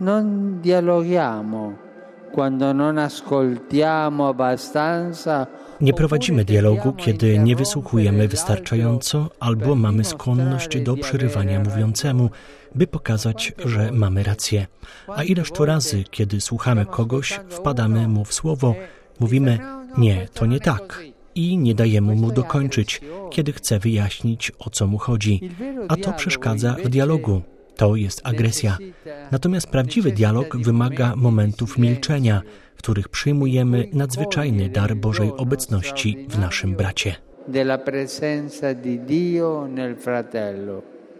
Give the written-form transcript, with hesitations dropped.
Non dialoghiamo quando non ascoltiamo abbastanza. Nie prowadzimy dialogu, kiedy nie wysłuchujemy wystarczająco albo mamy skłonność do przerywania mówiącemu, by pokazać, że mamy rację. A ileż to razy, kiedy słuchamy kogoś, wpadamy mu w słowo, mówimy nie, to nie tak i nie dajemy mu dokończyć, kiedy chce wyjaśnić, o co mu chodzi. A to przeszkadza w dialogu. To jest agresja. Natomiast prawdziwy dialog wymaga momentów milczenia, w których przyjmujemy nadzwyczajny dar Bożej obecności w naszym bracie. Della presenza di Dio nel fratello.